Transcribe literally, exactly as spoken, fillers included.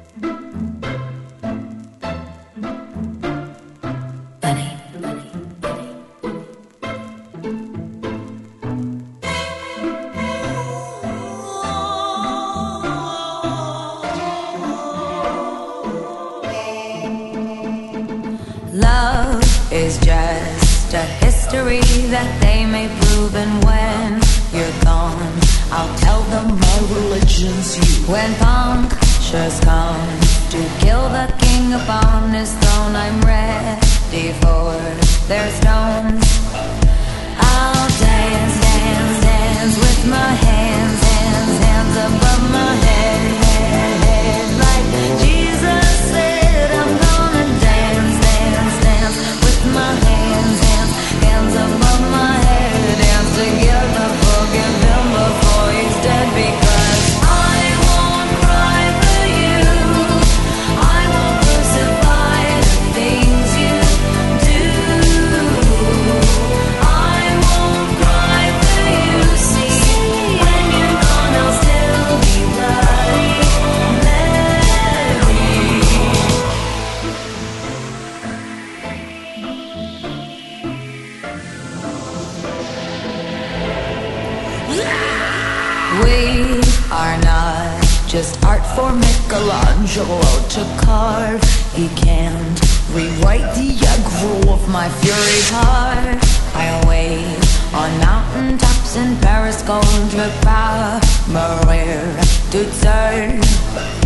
Love is just a history that they may prove, and when you're gone, I'll tell them my religion's you. When punctures come to kill the king upon his throne, I'm ready for their stones. I'll dance, dance, dance with my hands, hands, hands above my head, head, head. Like Jesus said, I'm gonna dance, dance, dance with my hands, hands, hands above my head. Dance together, forgive him before he's dead, because I won't cry for you, I won't crucify the things you do. I won't cry for you, see, when you're gone I'll still be bloody Mary. We are not just art for Michelangelo to carve. He can't rewrite the aggro of my fury heart. I wait on mountaintops in Paris, contre par Maria to serve.